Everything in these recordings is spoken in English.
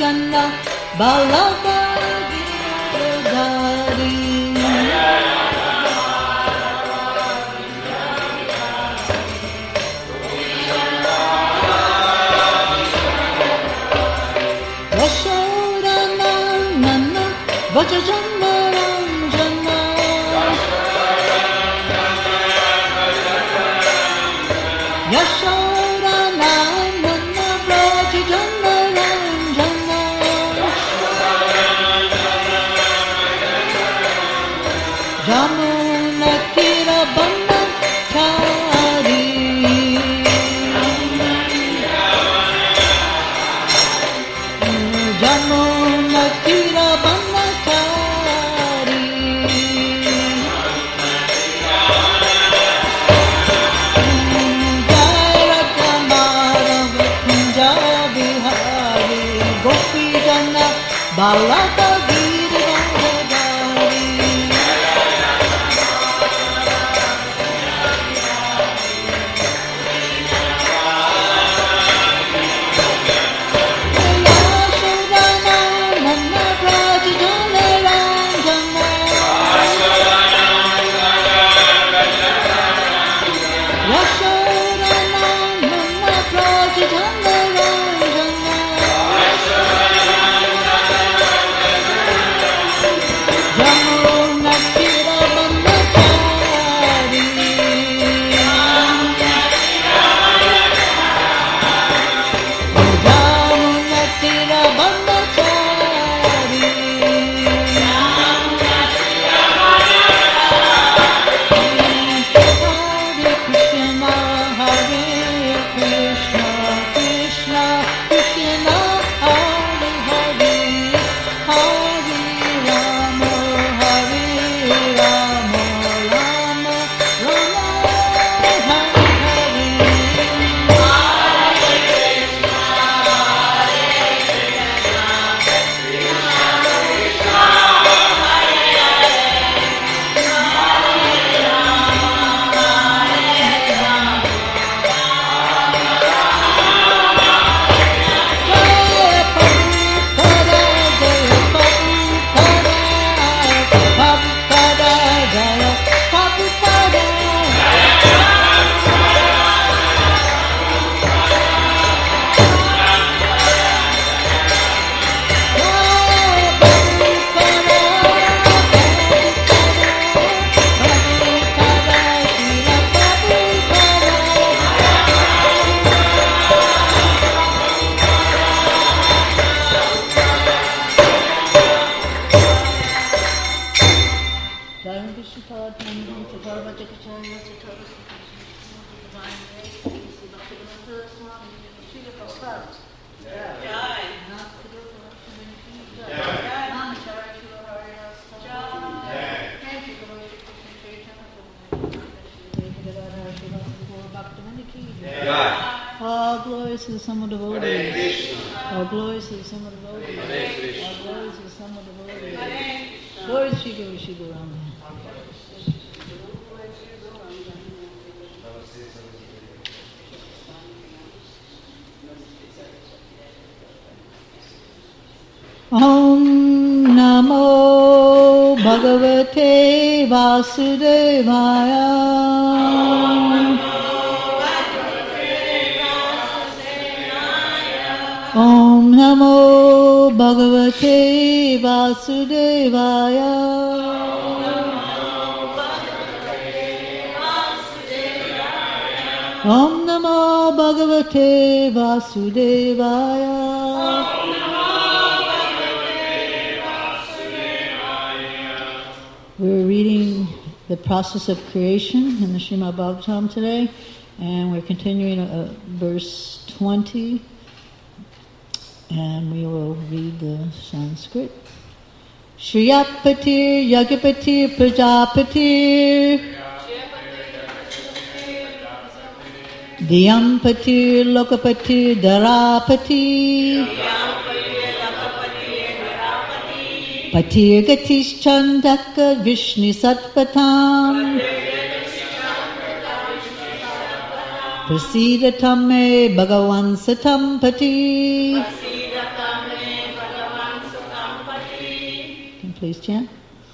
Yashodhana Balava Giridhari Yashodhana Nana Vajajana Ranjana Yashodhana Nana Vajajana Ranjana Jamuna Kira Banda Chari Jamuna Kira Banda Chari Jaya Jamara Kunja Bihari Gopi Jana Balava Giridhari Yashodhana Nana Vajajana Ranjana Yashodhana Nana Vajajana Ranjana Jamuna Kira Banda Chari Jamuna Kira Banda Chari Hare Krishna Hare Krishna Krishna Krishna Hare Hare Hare Rama Hare Rama Rama Rama Hare Jaya Prabhupada Jaya Prabhupada Jaya Prabhupada Jaya All glories to the summer devotees. All glories to the summer devotees. All glories to the summer devotees. Glory to Shri Guru Shri Guru Rama. Om Namo Bhagavate Vasudevaya. Om Namo Bhagavate Vasudevaya. Om Namo Bhagavate Vasudevaya. We're reading the process of creation in the Srimad Bhagavatam today, and we're continuing verse 20, and we will read the Sanskrit. Shriyapatir Yagyapatir Prajapatir Diyampatir Lokapatir Darapatir Patir Gatish Chandaka Vishnu Satpatam Prasidatam me Bhagavan Satam Pati Please chant.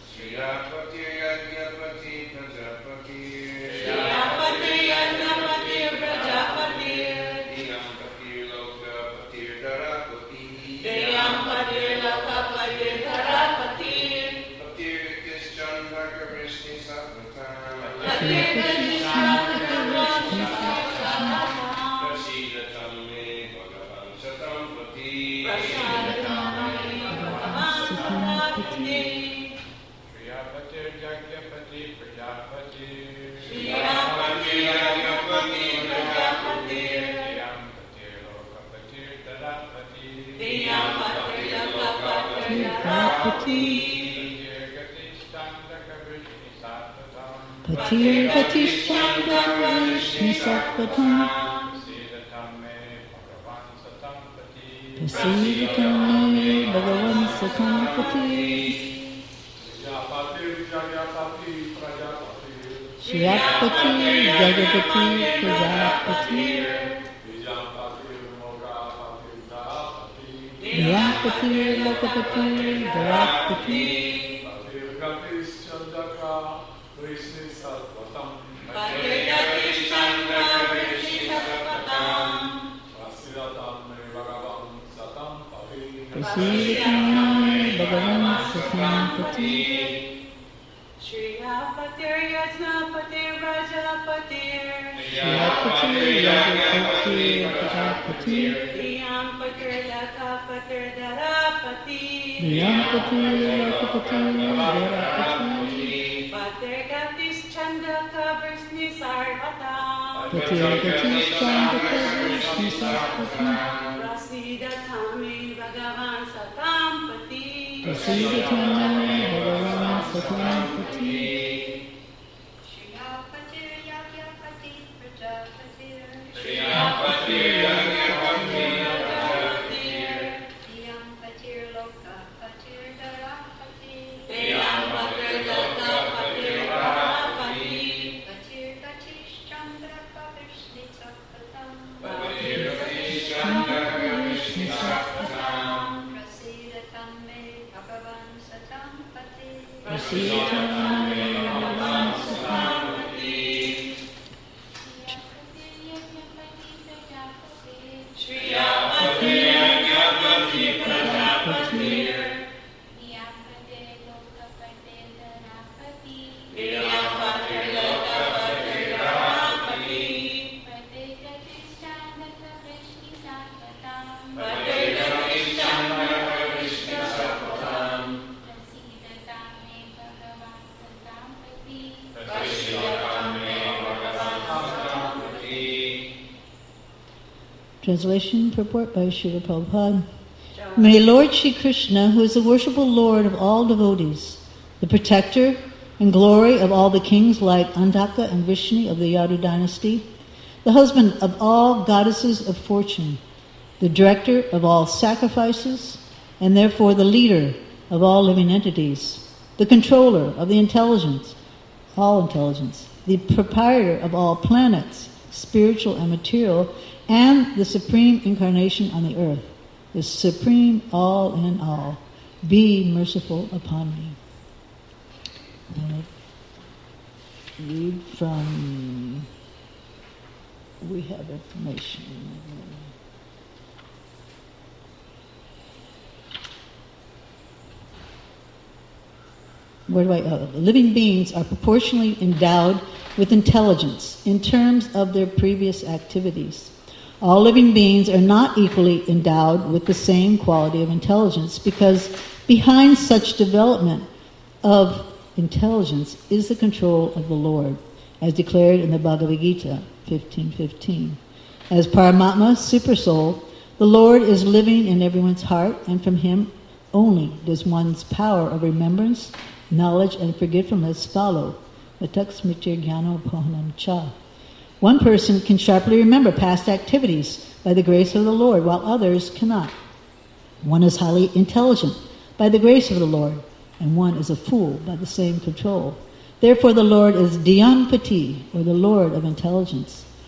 Patir Patishchandra Vishnu Sattvatam Prasidatam me Bhagavan Satam Pati Shriyapati Jagapati Prajapati Niyapati Lokapati Dharapati Prasidatam Bhagavan Satam Pati Shriyapatir Yajnapatir Rajapatir Shriyapati Jagapati Prajapati Niyampatir Lakapatir Dharapati Niyapati Lokapati Dharapati Patir Gatis Chandaka Vishni Sarvatam Patir Patishchandra Vishnu Sattvatam Prasidatam me Bhagavan Satam Pati Prasidatam me Bhagavan Satam Pati Shriyapatir Yagyapati Prajapatir Diyampatir Lokapatir Dharapati Patir Patishchandra Vishnu Sattvatam Prasidatam me Bhagavan Satam Pati Prasidatam me Bhagavan Satam Translation, purport by Srila Prabhupada. May Lord Shri Krishna, who is the worshipful Lord of all devotees, the protector and glory of all the kings like Andaka and Vishnu of the Yadu dynasty, the husband of all goddesses of fortune, the director of all sacrifices, and therefore the leader of all living entities, the controller of the intelligence, all intelligence, the proprietor of all planets, spiritual and material, and the supreme incarnation on the earth, the supreme all in all, be merciful upon me. Read from, we have information. Living beings are proportionally endowed with intelligence in terms of their previous activities. All living beings are not equally endowed with the same quality of intelligence because behind such development of intelligence is the control of the Lord, as declared in the Bhagavad Gita 15:15. As Paramatma, Supersoul, the Lord is living in everyone's heart, and from Him only does one's power of remembrance, knowledge, and forgetfulness follow. Vataksmitir Jnano Pohanam Cha. One person can sharply remember past activities by the grace of the Lord, while others cannot. One is highly intelligent by the grace of the Lord, and one is a fool by the same control. Therefore the Lord is Dhyanpati, or the Lord of intelligence.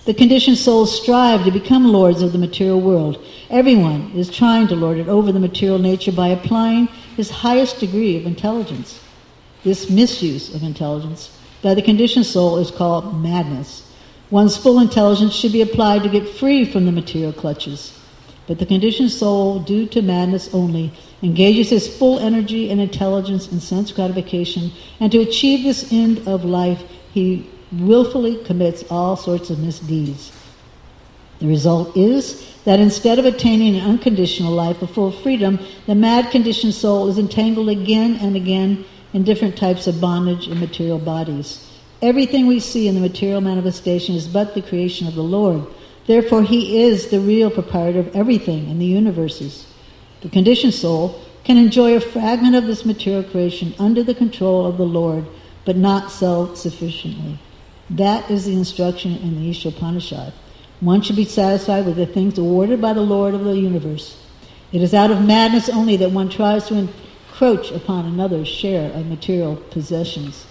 The conditioned souls strive to become lords of the material world. Everyone is trying to lord it over the material nature by applying his highest degree of intelligence. This misuse of intelligence by the conditioned soul is called madness. One's full intelligence should be applied to get free from the material clutches. But the conditioned soul, due to madness only, engages his full energy and intelligence in sense gratification, and to achieve this end of life, he willfully commits all sorts of misdeeds. The result is that instead of attaining an unconditional life of full freedom, the mad conditioned soul is entangled again and again in different types of bondage in material bodies. Everything we see in the material manifestation is but the creation of the Lord. Therefore, he is the real proprietor of everything in the universes. The conditioned soul can enjoy a fragment of this material creation under the control of the Lord, but not self-sufficiently. That is the instruction in the Ishopanishad. One should be satisfied with the things awarded by the Lord of the universe. It is out of madness only that one tries to encroach upon another's share of material possessions.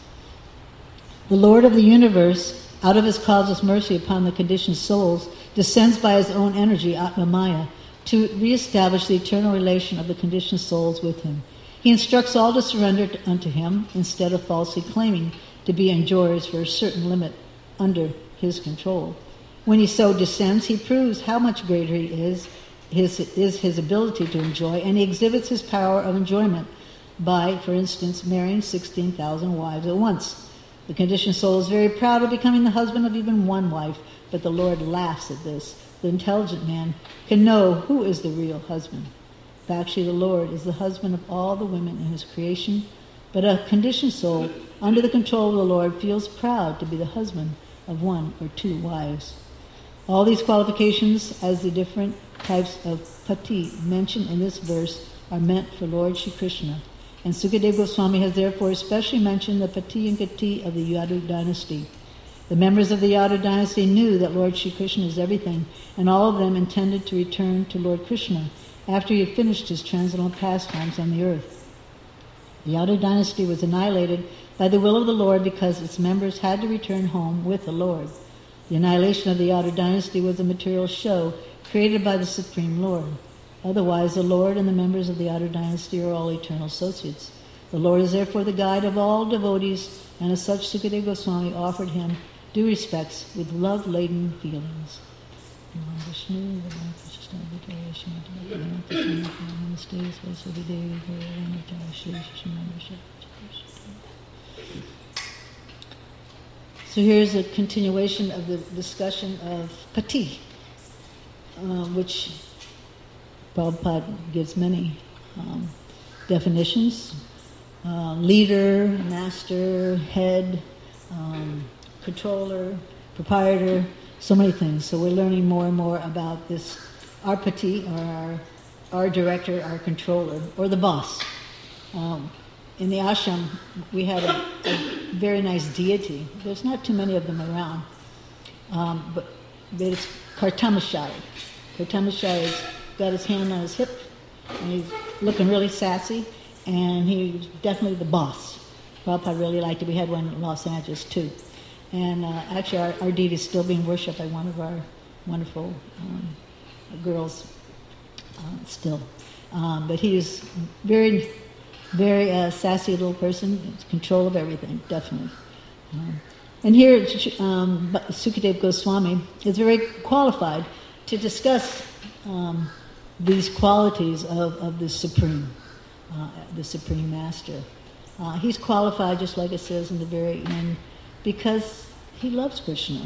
The Lord of the universe, out of his causeless mercy upon the conditioned souls, descends by his own energy, Atma Maya, to reestablish the eternal relation of the conditioned souls with him. He instructs all to surrender unto him instead of falsely claiming to be enjoyers for a certain limit under his control. When he so descends, he proves how much greater he is his ability to enjoy, and he exhibits his power of enjoyment by, for instance, marrying 16,000 wives at once. The conditioned soul is very proud of becoming the husband of even one wife, but the Lord laughs at this. The intelligent man can know who is the real husband. Actually, the Lord is the husband of all the women in his creation, but a conditioned soul, under the control of the Lord, feels proud to be the husband of one or two wives. All these qualifications, as the different types of pati mentioned in this verse, are meant for Lord Shri Krishna. And Sukadeva Goswami has therefore especially mentioned the pati and gati of the Yadu dynasty. The members of the Yadu dynasty knew that Lord Shri Krishna is everything, and all of them intended to return to Lord Krishna after he had finished his transcendental pastimes on the earth. The Yadu dynasty was annihilated by the will of the Lord because its members had to return home with the Lord. The annihilation of the Yadu dynasty was a material show created by the Supreme Lord. Otherwise, the Lord and the members of the Yadu dynasty are all eternal associates. The Lord is therefore the guide of all devotees, and as such, Sukadeva Goswami offered him due respects with love-laden feelings. So here's a continuation of the discussion of pati, which Prabhupada gives many definitions. Leader, master, head, controller, proprietor, so many things. So we're learning more and more about this, our pati, or our director, our controller, or the boss. In the ashram, we had a very nice deity. There's not too many of them around. But it's Kartamashaya. Kartamashaya's got his hand on his hip, and he's looking really sassy, and he's definitely the boss. Prabhupada really liked it. We had one in Los Angeles, too. And actually, our deity is still being worshipped by one of our wonderful girls still. But he is very, very sassy little person, control of everything, definitely. And here, Sukadeva Goswami is very qualified to discuss these qualities of the Supreme Master. He's qualified, just like it says in the very end, because he loves Krishna.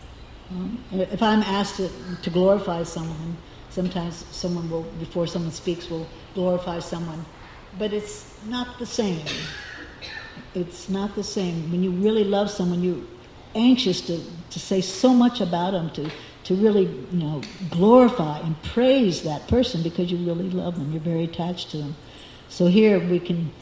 If I'm asked to glorify someone, sometimes someone will, before someone speaks, will glorify someone, but it's not the same. It's not the same. When you really love someone, you're anxious to say so much about them, to really, glorify and praise that person because you really love them. You're very attached to them. So here we can,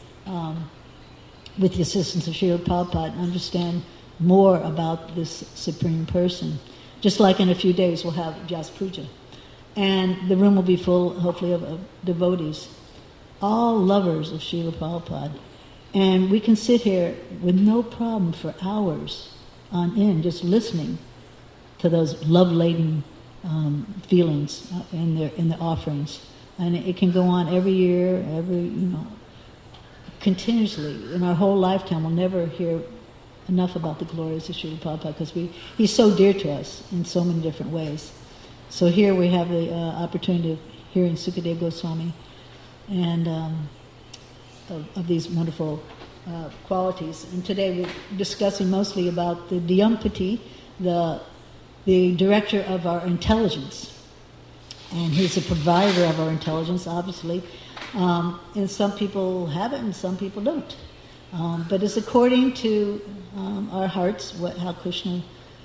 with the assistance of Srila Prabhupada, understand more about this Supreme Person. Just like in a few days we'll have Vyas Puja. And the room will be full, hopefully, of devotees, all lovers of Srila Prabhupada. And we can sit here with no problem for hours on end, just listening to those love-laden feelings in the offerings. And it can go on every year, continuously. In our whole lifetime, we'll never hear enough about the glories of Srila Prabhupada because he's so dear to us in so many different ways. So here we have the opportunity of hearing Sukadeva Goswami and of these wonderful qualities. And today we're discussing mostly about the Dyampati, the director of our intelligence. And he's a provider of our intelligence, obviously. And some people have it and some people don't. But it's according to our hearts, how Krishna,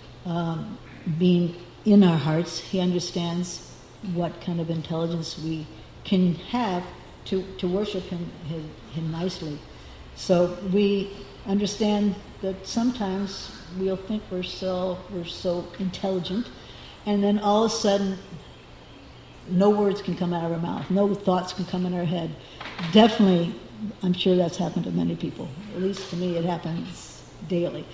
being in our hearts, he understands what kind of intelligence we can have to worship him nicely. So we understand that sometimes we'll think we're so intelligent, and then all of a sudden no words can come out of our mouth, no thoughts can come in our head. Definitely, I'm sure that's happened to many people. At least to me, it happens daily.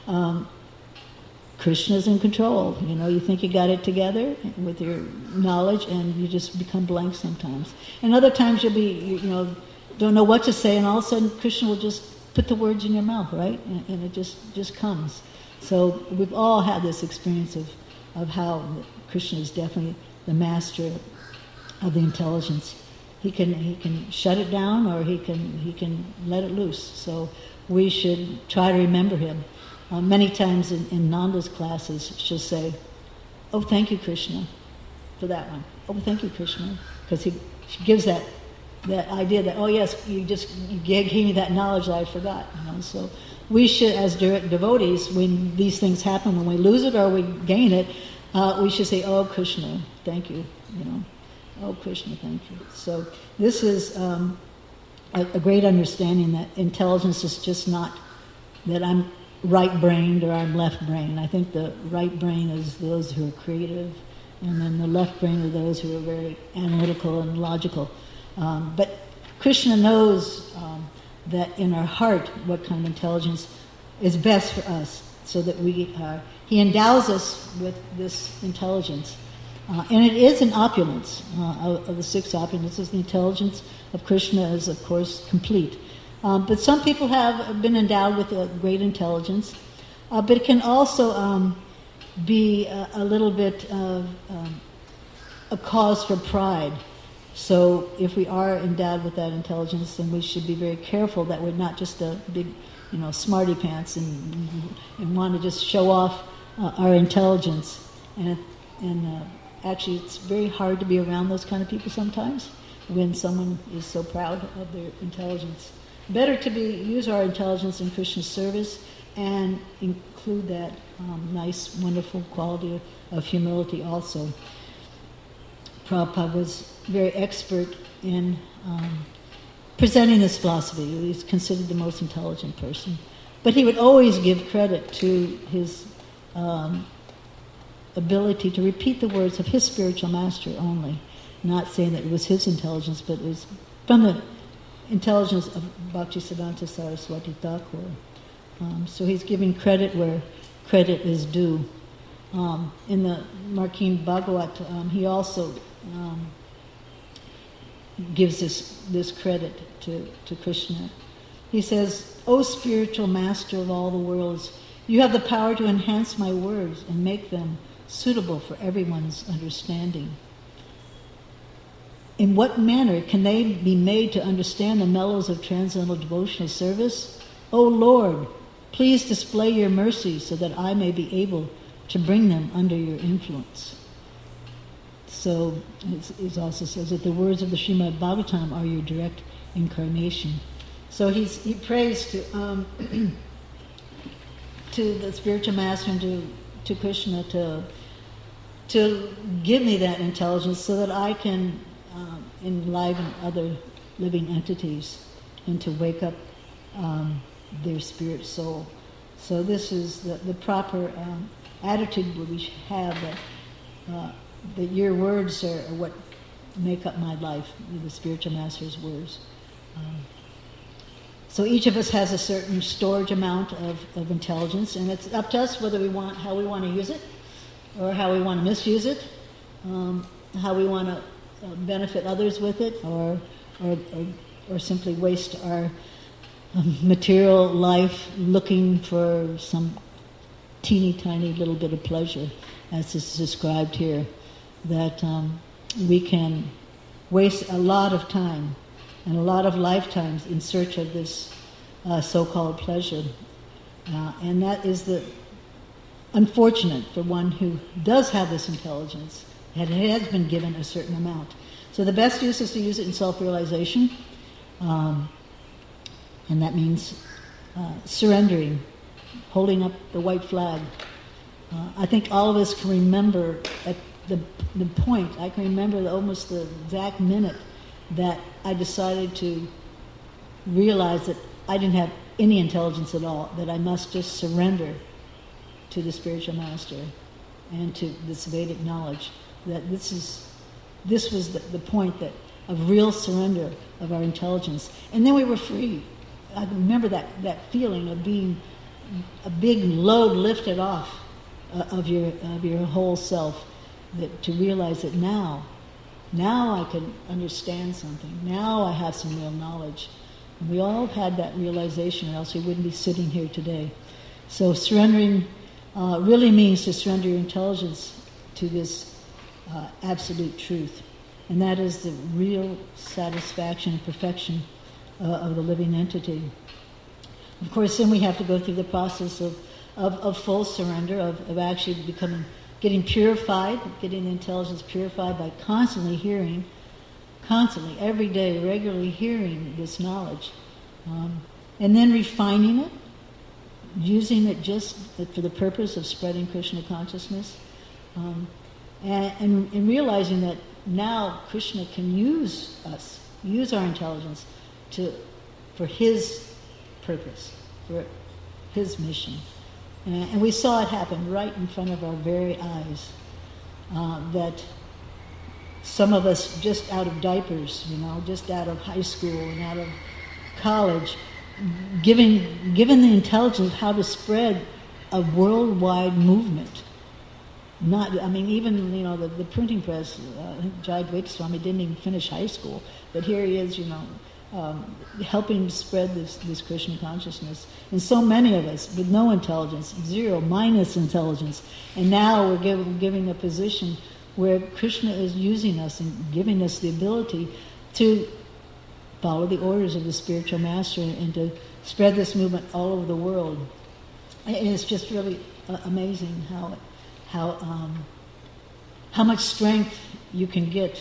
Krishna's in control. You think you got it together with your knowledge, and you just become blank sometimes. And other times you'll be, don't know what to say, and all of a sudden Krishna will just put the words in your mouth, right? And it just comes. So we've all had this experience of how Krishna is definitely the master of the intelligence. He can shut it down, or he can let it loose. So we should try to remember him. Many times in Nanda's classes, she'll say, "Oh, thank you, Krishna, for that one. Oh, thank you, Krishna," because she gives that idea that, oh yes, you gave me that knowledge that I forgot. So we should, as devotees, when these things happen, when we lose it or we gain it, we should say, "Oh, Krishna, thank you." Oh, Krishna, thank you. So this is a great understanding that intelligence is just not that I'm right-brained or I'm left-brained. I think the right brain is those who are creative, and then the left brain are those who are very analytical and logical. But Krishna knows that in our heart what kind of intelligence is best for us, so that he endows us with this intelligence. And it is an opulence of the six opulences. The intelligence of Krishna is, of course, complete. But some people have been endowed with a great intelligence, but it can also be a little bit of a cause for pride. So if we are endowed with that intelligence, then we should be very careful that we're not just a big, smarty pants and want to just show off our intelligence. And actually, it's very hard to be around those kind of people sometimes when someone is so proud of their intelligence. Better to use our intelligence in Krishna's service and include that nice, wonderful quality of humility also. Prabhupada was very expert in presenting this philosophy. He was considered the most intelligent person. But he would always give credit to his ability to repeat the words of his spiritual master only, not saying that it was his intelligence, but it was from the intelligence of Bhaktisiddhanta Saraswati Thakur. So he's giving credit where credit is due. In the Markin Bhagavat, he also gives this credit to Krishna. He says, "O spiritual master of all the worlds, you have the power to enhance my words and make them suitable for everyone's understanding. In what manner can they be made to understand the mellows of transcendental devotional service? O Lord, please display your mercy so that I may be able to bring them under your influence." So it also says that the words of the Srimad Bhagavatam are your direct incarnation. So he prays to the spiritual master and to Krishna to give me that intelligence so that I can enliven other living entities and to wake up their spirit soul. So this is the proper attitude we should have, that your words are what make up my life, the spiritual master's words. So each of us has a certain storage amount of intelligence, and it's up to us how we want to use it. or how we want to misuse it, how we want to benefit others with it, or simply waste our material life looking for some teeny tiny little bit of pleasure, as is described here, that we can waste a lot of time and a lot of lifetimes in search of this so-called pleasure. And that is the unfortunate for one who does have this intelligence, and it has been given a certain amount. So the best use is to use it in self-realization, and that means surrendering, holding up the white flag. I think all of us can remember at the point, I can remember almost the exact minute that I decided to realize that I didn't have any intelligence at all, that I must just surrender to the spiritual master and to this Vedic knowledge, that this was the point of real surrender of our intelligence. And then we were free. I remember that feeling of being a big load lifted off of your whole self, that to realize that now I can understand something. Now I have some real knowledge. And we all had that realization, or else we wouldn't be sitting here today. So surrendering really means to surrender your intelligence to this absolute truth. And that is the real satisfaction and perfection of the living entity. Of course, then we have to go through the process of full surrender, of actually getting purified, getting the intelligence purified by constantly hearing, every day, regularly hearing this knowledge. And then refining it, using it just for the purpose of spreading Krishna consciousness, and realizing that now Krishna can use us, use our intelligence for his purpose, for his mission. And we saw it happen right in front of our very eyes, that some of us just out of diapers, just out of high school and out of college, given the intelligence how to spread a worldwide movement. Even the printing press. I think Jayadvaita Swami didn't even finish high school, but here he is, helping spread this Krishna consciousness. And so many of us with no intelligence, zero, minus intelligence, and now we're giving a position where Krishna is using us and giving us the ability to follow the orders of the spiritual master and to spread this movement all over the world. And it's just really amazing how much strength you can get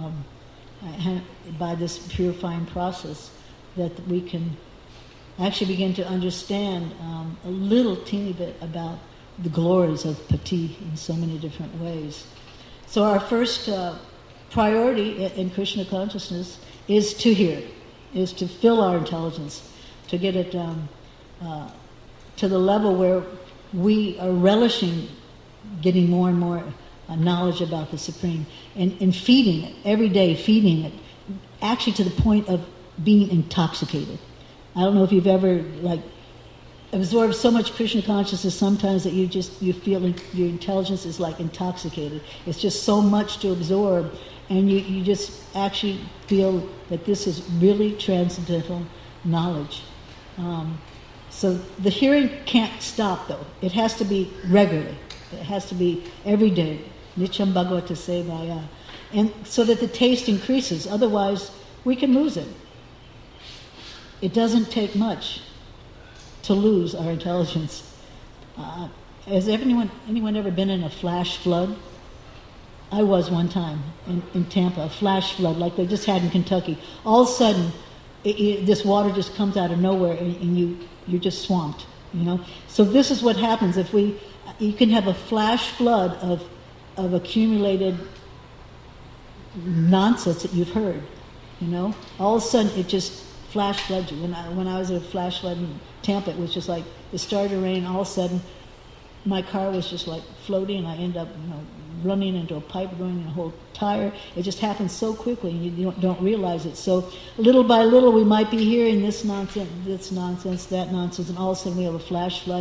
by this purifying process, that we can actually begin to understand a little teeny bit about the glories of Pati in so many different ways. So our first priority in Krishna consciousness is to hear, is to fill our intelligence, to get it to the level where we are relishing getting more and more knowledge about the Supreme, and feeding it, every day feeding it, actually to the point of being intoxicated. I don't know if you've ever absorbed so much Krishna consciousness sometimes that you feel like your intelligence is like intoxicated. It's just so much to absorb, and you just actually feel that this is really transcendental knowledge. So the hearing can't stop, though. It has to be regularly. It has to be every day. Nityam Bhagavata Sevaya. And so that the taste increases. Otherwise, we can lose it. It doesn't take much to lose our intelligence. Has anyone ever been in a flash flood? I was one time in Tampa, a flash flood like they just had in Kentucky. All of a sudden, this water just comes out of nowhere, and you're just swamped. So this is what happens if you can have a flash flood of accumulated nonsense that you've heard. All of a sudden it just flash floods you. When I was at a flash flood in Tampa, it was just like it started to rain. All of a sudden, my car was just like floating, and I ended up running into a pipe, ruining a whole tire. It just happens so quickly, and you don't realize it. So little by little, we might be hearing this nonsense, that nonsense, and all of a sudden we have a flash flood,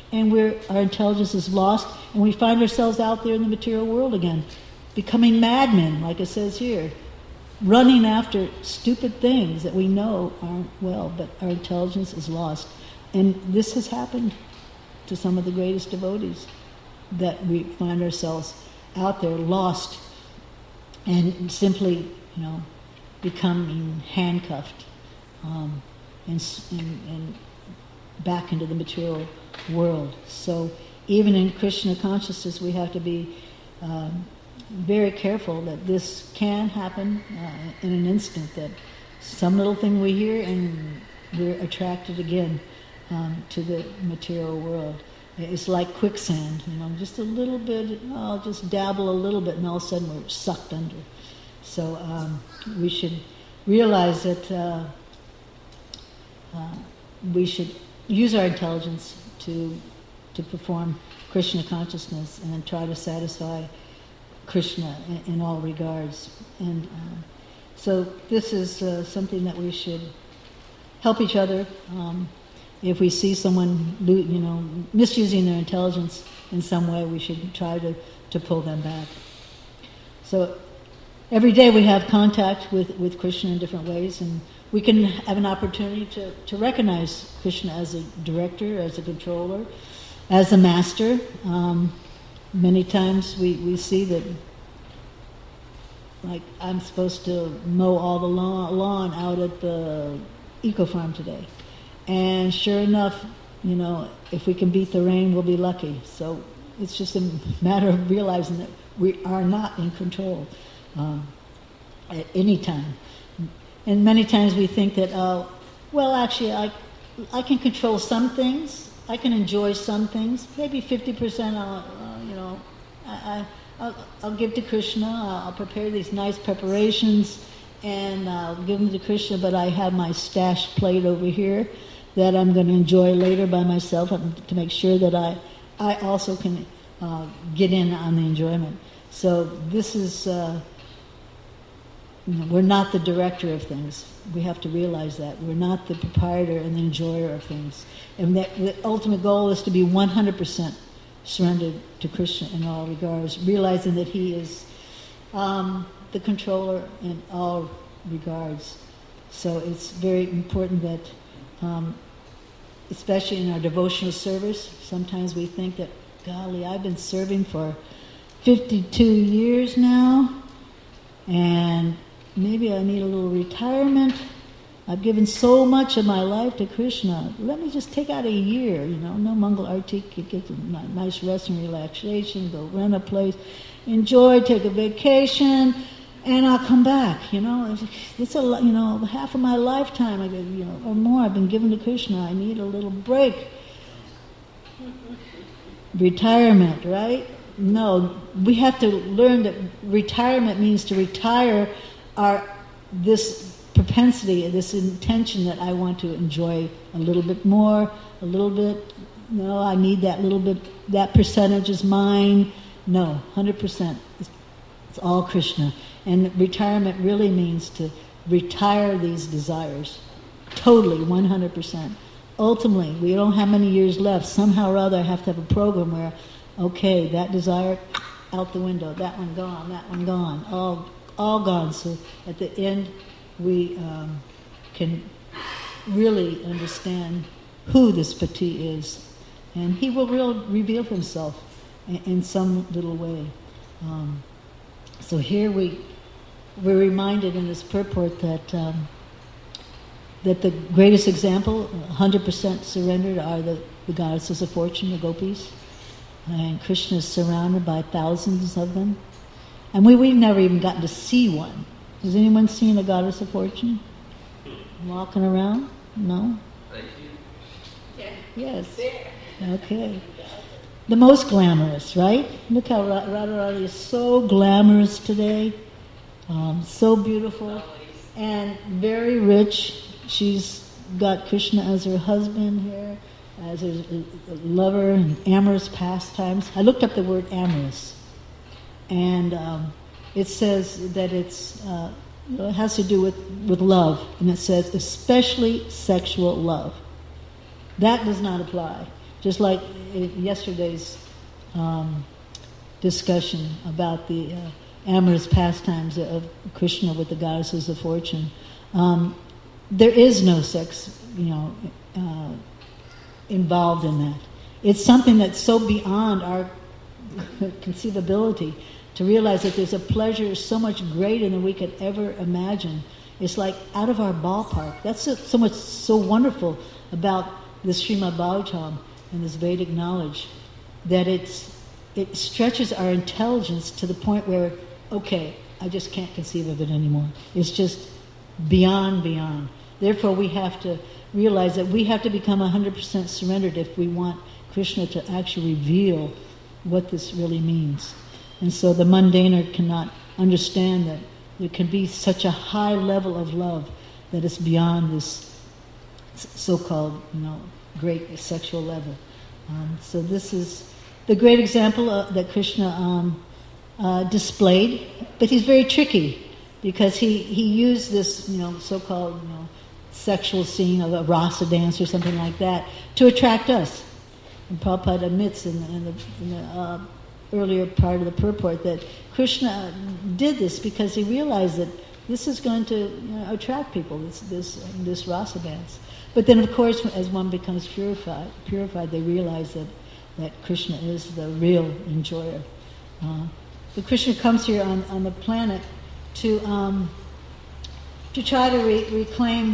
and our intelligence is lost, and we find ourselves out there in the material world again, becoming madmen, like it says here, running after stupid things that we know aren't well, but our intelligence is lost. And this has happened to some of the greatest devotees, that we find ourselves out there lost and simply, becoming handcuffed and back into the material world. So even in Krishna consciousness, we have to be very careful that this can happen in an instant, that some little thing we hear and we're attracted again to the material world. It's like quicksand, just a little bit, I'll just dabble a little bit and all of a sudden we're sucked under. So we should realize that we should use our intelligence to perform Krishna consciousness and try to satisfy Krishna in all regards. And so this is something that we should help each other. If we see someone, misusing their intelligence in some way, we should try to pull them back. So every day we have contact with Krishna in different ways, and we can have an opportunity to recognize Krishna as a director, as a controller, as a master. Many times we see that, like, I'm supposed to mow all the lawn out at the eco farm today. And sure enough, if we can beat the rain, we'll be lucky. So it's just a matter of realizing that we are not in control at any time. And many times we think that, actually, I can control some things. I can enjoy some things. Maybe 50% I'll give to Krishna. I'll prepare these nice preparations and I'll give them to Krishna, but I have my stashed plate over here that I'm going to enjoy later by myself to make sure that I also can get in on the enjoyment. So this is, we're not the director of things. We have to realize that. We're not the proprietor and the enjoyer of things. And that the ultimate goal is to be 100% surrendered to Krishna in all regards, realizing that he is the controller in all regards. So it's very important that especially in our devotional service, sometimes we think that, golly, I've been serving for 52 years now, and maybe I need a little retirement. I've given so much of my life to Krishna. Let me just take out a year, no Mangal Arti, get a nice rest and relaxation, go rent a place, enjoy, take a vacation, and I'll come back, It's a half of my lifetime, or more I've been given to Krishna. I need a little break. Retirement, right? No, we have to learn that retirement means to retire this propensity, this intention that I want to enjoy a little bit more, a little bit, I need that little bit, that percentage is mine. No, 100%. It's all Krishna. And retirement really means to retire these desires. Totally, 100%. Ultimately, we don't have many years left. Somehow or other I have to have a program where, okay, that desire, out the window, that one gone, all gone. So at the end, we can really understand who this Pati is. And he will reveal himself in some little way. So here we're reminded in this purport that the greatest example, 100% surrendered, are the goddesses of fortune, the gopis. And Krishna is surrounded by thousands of them. And we've never even gotten to see one. Has anyone seen a goddess of fortune walking around? No? Yes. Okay. The most glamorous, right? Look how Radharani is so glamorous today. So beautiful. And very rich. She's got Krishna as her husband here, as her lover, and amorous pastimes. I looked up the word amorous. And it says that it has to do with love. And it says, especially sexual love. That does not apply. Just like yesterday's discussion about the amorous pastimes of Krishna with the goddesses of fortune. There is no sex, involved in that. It's something that's so beyond our conceivability to realize that there's a pleasure so much greater than we could ever imagine. It's like out of our ballpark. That's so much so wonderful about this Srimad Bhagavatam and this Vedic knowledge, that it stretches our intelligence to the point where, okay, I just can't conceive of it anymore. It's just beyond. Therefore, we have to realize that we have to become 100% surrendered if we want Krishna to actually reveal what this really means. And so the mundaner cannot understand that there can be such a high level of love that it's beyond this so-called, great sexual level. So this is the great example that Krishna displayed, but he's very tricky because he used this, so-called, sexual scene of a rasa dance or something like that to attract us. And Prabhupada admits in the earlier part of the purport that Krishna did this because he realized that this is going to attract people, this rasa dance. But then, of course, as one becomes purified, they realize that Krishna is the real enjoyer. But Krishna comes here on the planet to try to reclaim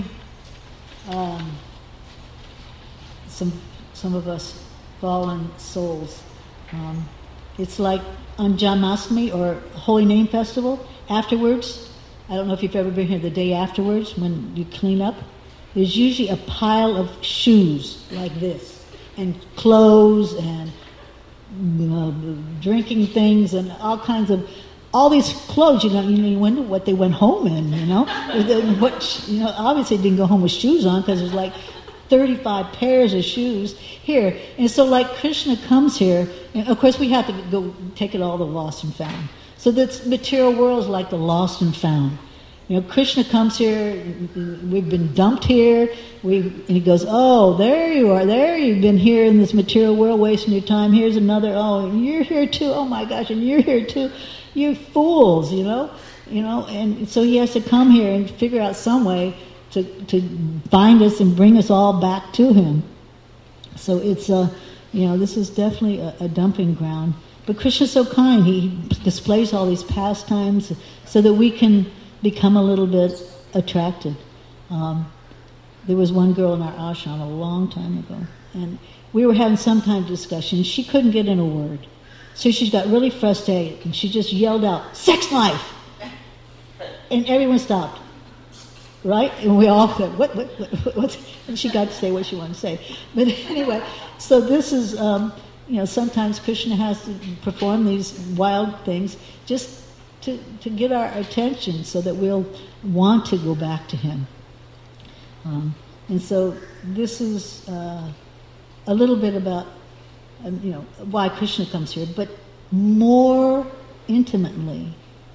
some of us fallen souls. It's like on Janmashtami or Holy Name Festival, afterwards, I don't know if you've ever been here the day afterwards when you clean up, there's usually a pile of shoes like this, and clothes and drinking things and all these clothes, you wonder what they went home in, obviously didn't go home with shoes on because there's like 35 pairs of shoes here. And so like Krishna comes here, and of course we have to go take it all the lost and found. So this material world is like the lost and found. Krishna comes here, we've been dumped here, and he goes, oh, there you are, there you've been here in this material world wasting your time, here's another, oh, and you're here too, oh my gosh, and you're here too, you fools, and so he has to come here and figure out some way to find us and bring us all back to him. So it's, this is definitely a dumping ground. But Krishna's so kind, he displays all these pastimes so that we can become a little bit attracted. There was one girl in our ashram a long time ago, and we were having some kind of discussion. She couldn't get in a word. So she got really frustrated, and she just yelled out, "Sex life!" And everyone stopped. Right? And we all said, what? And she got to say what she wanted to say. But anyway, so this is, sometimes Krishna has to perform these wild things just to get our attention so that we'll want to go back to him. And so this is a little bit about, why Krishna comes here. But more intimately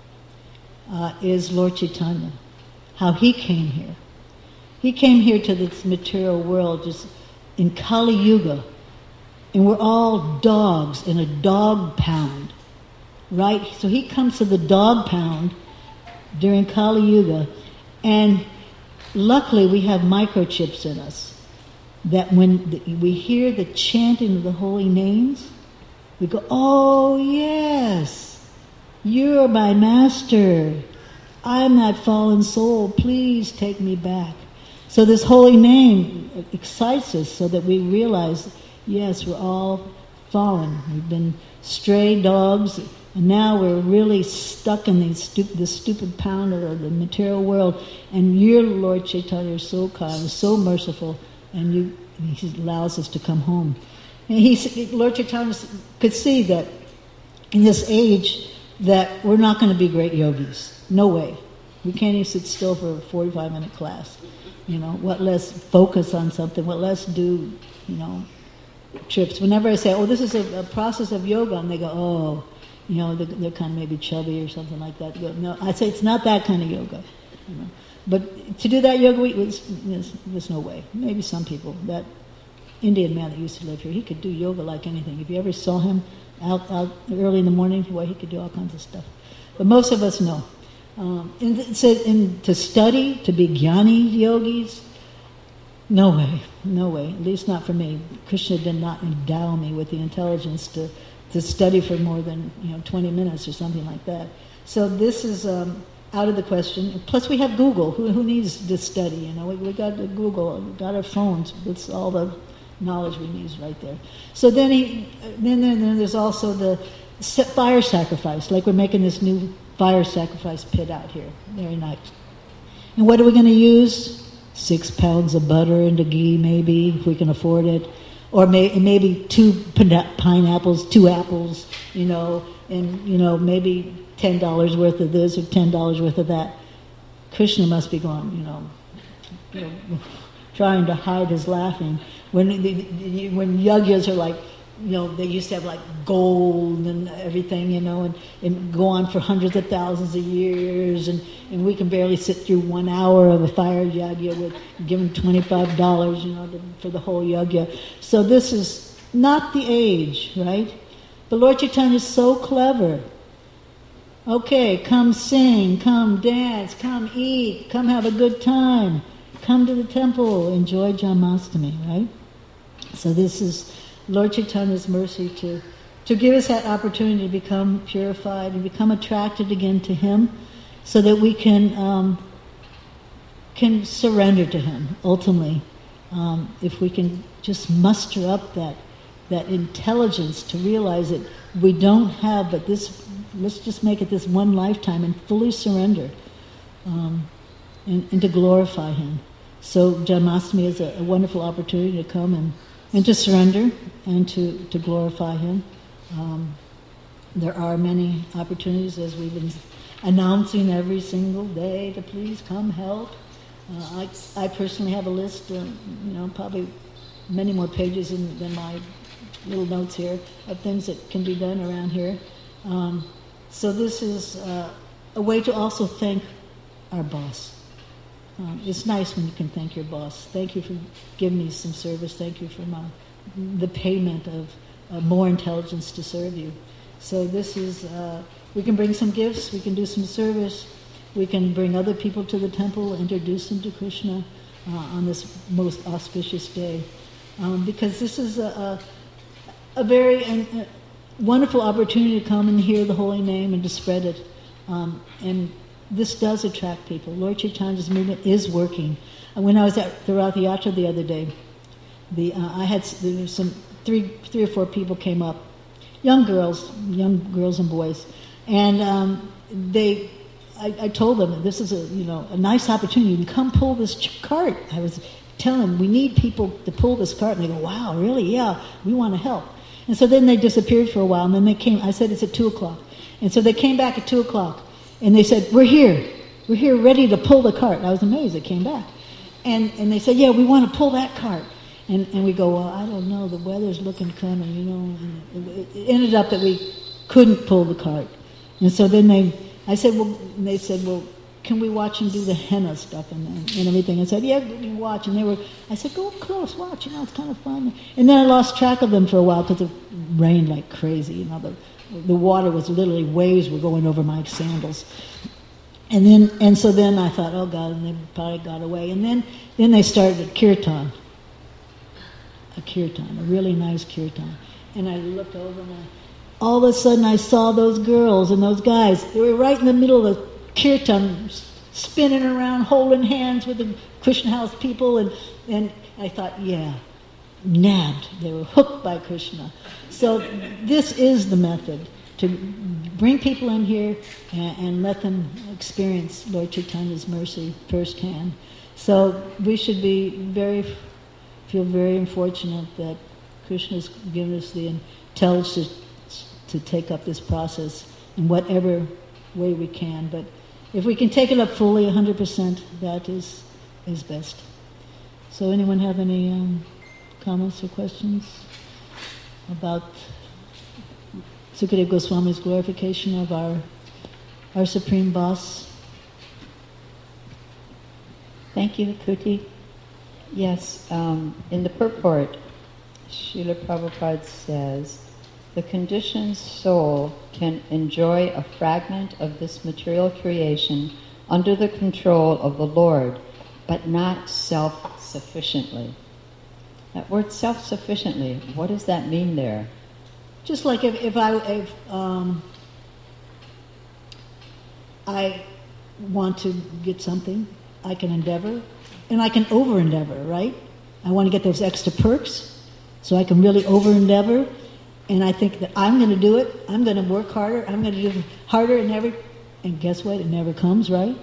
is Lord Chaitanya. How he came here. He came here to this material world just in Kali Yuga. And we're all dogs in a dog pound. Right? So he comes to the dog pound during Kali Yuga. And luckily we have microchips in us. That when we hear the chanting of the holy names, we go, oh yes, you're my master. I'm that fallen soul, please take me back. So this holy name excites us so that we realize, yes, we're all fallen. We've been stray dogs, and now we're really stuck in this stupid pound of the material world. And your Lord Chaitanya is so kind, so merciful, and he allows us to come home. And Lord Chaitanya could see that in this age that we're not going to be great yogis. No way. We can't even sit still for a 45-minute class. What less focus on something, what less do, trips. Whenever I say, oh, this is a process of yoga, and they go, oh, they're kind of maybe chubby or something like that. Go, no, I say it's not that kind of yoga. But to do that yoga, there's no way. Maybe some people. Indian man that used to live here. He could do yoga like anything. If you ever saw him out early in the morning, well, he could do all kinds of stuff. But most of us know. To study, to be jnani yogis, no way. At least not for me. Krishna did not endow me with the intelligence to study for more than 20 minutes or something like that. So this is out of the question. Plus, we have Google. Who needs to study? We got Google. We got our phones. That's all the knowledge we need is right there. So then there's also the fire sacrifice. Like we're making this new fire sacrifice pit out here. Very nice. And what are we going to use? 6 pounds of butter and a ghee, maybe, if we can afford it. Or maybe 2 pineapples, 2 apples, and, maybe $10 worth of this or $10 worth of that. Krishna must be going, trying to hide his laughing. When yagyas are like, they used to have like gold and everything, and go on for hundreds of thousands of years, and we can barely sit through 1 hour of a fire yagya with giving $25, for the whole yagya. So this is not the age, right? But Lord Chaitanya is so clever. Okay, come sing, come dance, come eat, come have a good time, come to the temple, enjoy Janmashtami, right? So this is Lord Chaitanya's mercy to give us that opportunity to become purified and become attracted again to Him, so that we can surrender to Him ultimately. If we can just muster up that intelligence to realize that we don't have, but let's just make it this one lifetime and fully surrender, and to glorify Him. So Janmashtami is a wonderful opportunity to come and to surrender and to glorify Him. There are many opportunities, as we've been announcing every single day, to please come help. I personally have a list, probably many more pages than my little notes here, of things that can be done around here. So this is a way to also thank our boss. It's nice when you can thank your boss. Thank you for giving me some service. Thank you for the payment of more intelligence to serve you. So this is, we can bring some gifts, we can do some service, we can bring other people to the temple, introduce them to Krishna on this most auspicious day. Because this is a very wonderful opportunity to come and hear the holy name and to spread it. And this does attract people. Lord Chaitanya's movement is working. When I was at the Rath Yatra the other day, there were some three or four people came up, young girls and boys, and I told them that this is a nice opportunity. You can come pull this cart. I was telling them we need people to pull this cart, and they go, "Wow, really? Yeah, we want to help." And so then they disappeared for a while, and then they came. I said it's at 2:00, and so they came back at 2:00. And they said, we're here ready to pull the cart. I was amazed they came back. And they said, yeah, we want to pull that cart. And we go, well, I don't know, the weather's looking kind of, and it ended up that we couldn't pull the cart. And so then they said, well, can we watch them do the henna stuff and everything? I said, yeah, we can watch. And I said, go close, watch, it's kind of fun. And then I lost track of them for a while because it rained like crazy, the water was literally, waves were going over my sandals. And so then I thought, oh God, and they probably got away. And then they started a kirtan, a really nice kirtan. And I looked over and all of a sudden I saw those girls and those guys. They were right in the middle of the kirtan, spinning around, holding hands with the Krishna house people. And I thought, yeah, nabbed. They were hooked by Krishna. So this is the method, to bring people in here and let them experience Lord Chaitanya's mercy firsthand. So we should feel very fortunate that Krishna's given us the intelligence to take up this process in whatever way we can. But if we can take it up fully, 100%, that is best. So anyone have any comments or questions about Sukadeva Goswami's glorification of our Supreme Boss? Thank you, Kuti. Yes, in the purport, Srila Prabhupada says, the conditioned soul can enjoy a fragment of this material creation under the control of the Lord, but not self-sufficiently. That word self-sufficiently, what does that mean there? Just like if I want to get something, I can endeavor, and I can over-endeavor, right? I want to get those extra perks, so I can really over-endeavor, and I think that I'm going to do it, I'm going to work harder, I'm going to do it harder, and guess what? It never comes, right?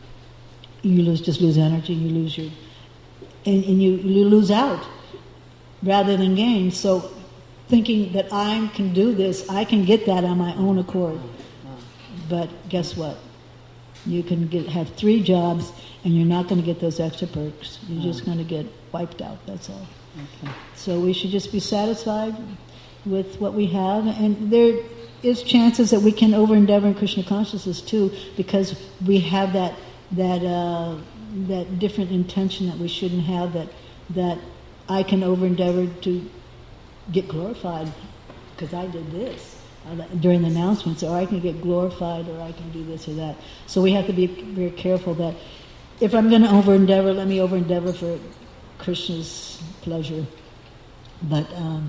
You just lose energy, you lose your, and you lose out rather than gain. So thinking that I can do this, I can get that on my own accord. But guess what? You can have 3 jobs, and you're not going to get those extra perks. You're just going to get wiped out, that's all. Okay. So we should just be satisfied with what we have. And there is chances that we can over-endeavor in Krishna consciousness too, because we have that different intention that we shouldn't have, that I can over-endeavor to get glorified because I did this during the announcements, or I can get glorified, or I can do this or that. So we have to be very careful that if I'm going to over-endeavor, let me over-endeavor for Krishna's pleasure. But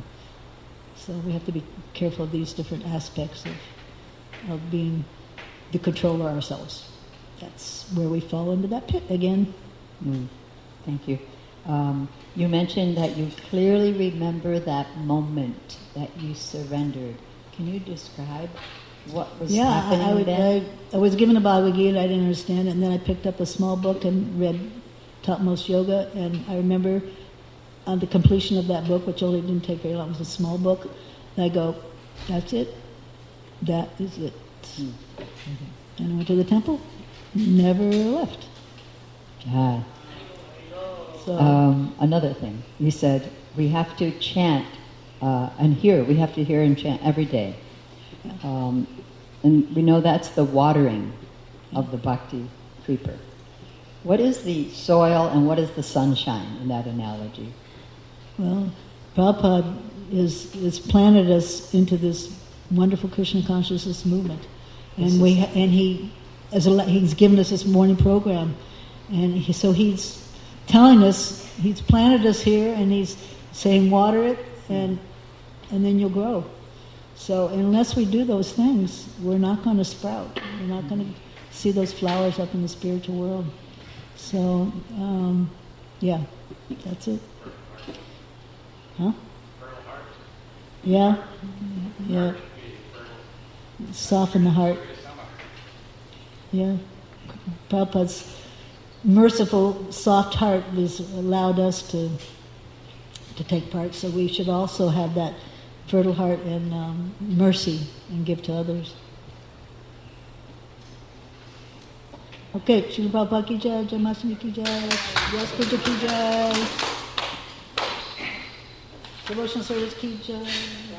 so we have to be careful of these different aspects of being the controller ourselves. That's where we fall into that pit again. Thank you. You mentioned that you clearly remember that moment that you surrendered. Can you describe what was happening then? I was given a Bhagavad Gita, I didn't understand it, and then I picked up a small book and read Topmost Yoga, and I remember on the completion of that book, which only didn't take very long, it was a small book, and I go, that's it, that is it. And I went to the temple, never left. Ah. So, another thing, you said we have to chant we have to hear and chant every day. And we know that's the watering of the bhakti creeper. What is the soil and what is the sunshine in that analogy? Well, Prabhupada is planted us into this wonderful Krishna consciousness movement, and he's given us this morning program, and he's telling us, he's planted us here, and he's saying water it, and then you'll grow. So unless we do those things, we're not going to sprout. We're not going to see those flowers up in the spiritual world. So, that's it. Huh? Yeah. Soften the heart. Yeah. Prabhupada's merciful, soft heart has allowed us to take part. So we should also have that fertile heart and mercy and give to others. Okay, Srila Prabhupada ki jai, Janmashtami ki jai, Vyas Puja ki jai, Devotional Service ki jai.